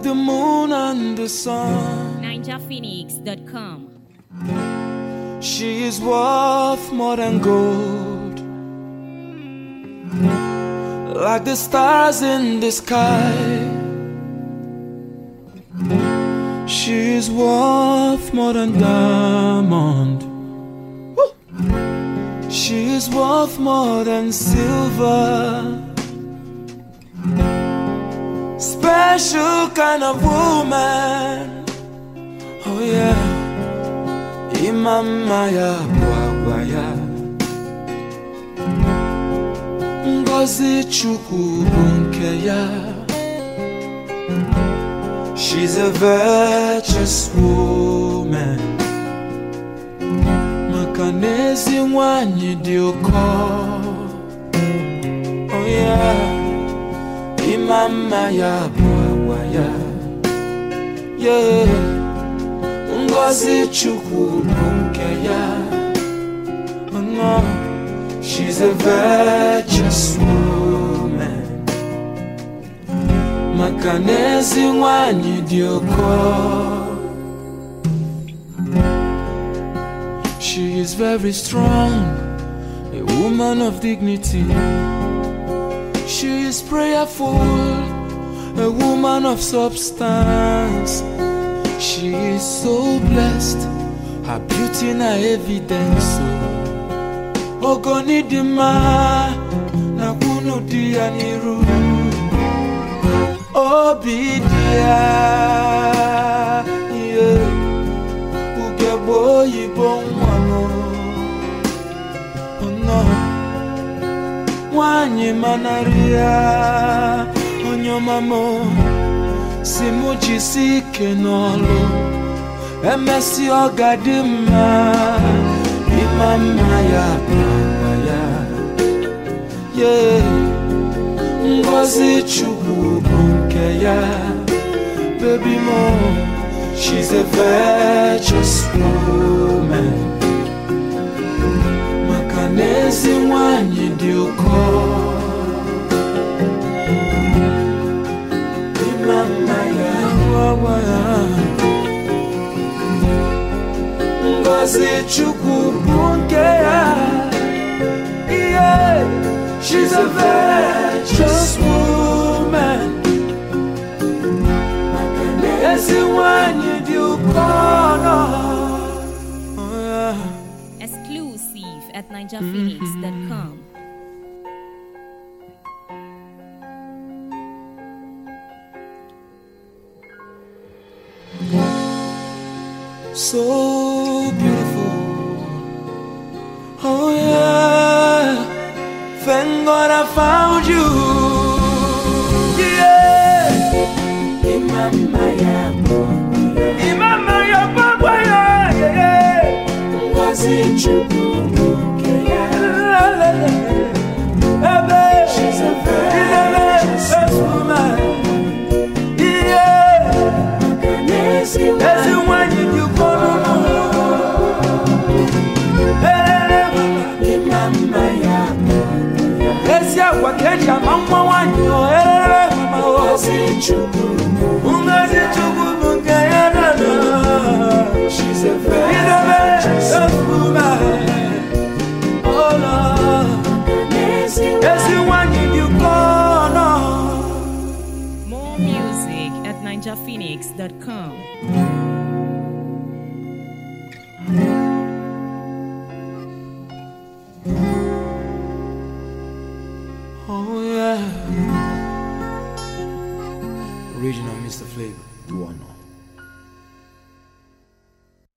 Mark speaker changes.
Speaker 1: the moon and the sun.
Speaker 2: NinjaPhoenix.com.
Speaker 1: She is worth more than gold, like the stars in the sky. She is worth more than diamond. Woo! She is worth more than silver. Special kind of woman. Oh yeah. Imama ya bwagwaya, Ngozi Chukwu bunke ya. She's a virtuous woman. Makanezi nwanyi dị ụkọ. Oh yeah. Imama ya bwagwaya. Yeah. Ngozi Chukwu bunke ya. Oh no. She's a virtuous woman. Makanezi nwanyi dị ụkọ. She is very strong, a woman of dignity. She is prayerful, a woman of substance. She is so blessed, her beauty na evidence. Ogoni dima na kunu dia niru. Obidia, yeah. Ugebo yibon wano. Oh no. Wanyi manaria. Onyo mamo. Simuji sike nolo. Emesi ogadima. Imama ya bwagwaya. Yeah. Ngozi Chukwu bunke ya. Baby mo, she's a virtuous woman. Makanezi nwanyi dị ụkọ. Imama ya bwagwaya. Ngozi Chukwu bunke ya. Yeah. She's a virtuous woman.
Speaker 2: Exclusive at NinjaPhoenix.com.
Speaker 1: So beautiful. Oh yeah. Thank God I found you. Yeah. Imama ya bwagwaya. Imama ya bwagwaya. Yeah. Ngozi Chukwu bunke ya. She's a virtuous woman. Yeah. Makanezi nwanyi dị ụkọ. Imama ya bwagwaya. Esia kwa keja mama wanyo. Ngozi Chukwu bunke ya. She's a virtuous woman. Oh no. Everyone you call no.
Speaker 2: More music at NinjaPhoenix.com.
Speaker 1: Oh yeah. Original Mr. Flavor, you wanna know.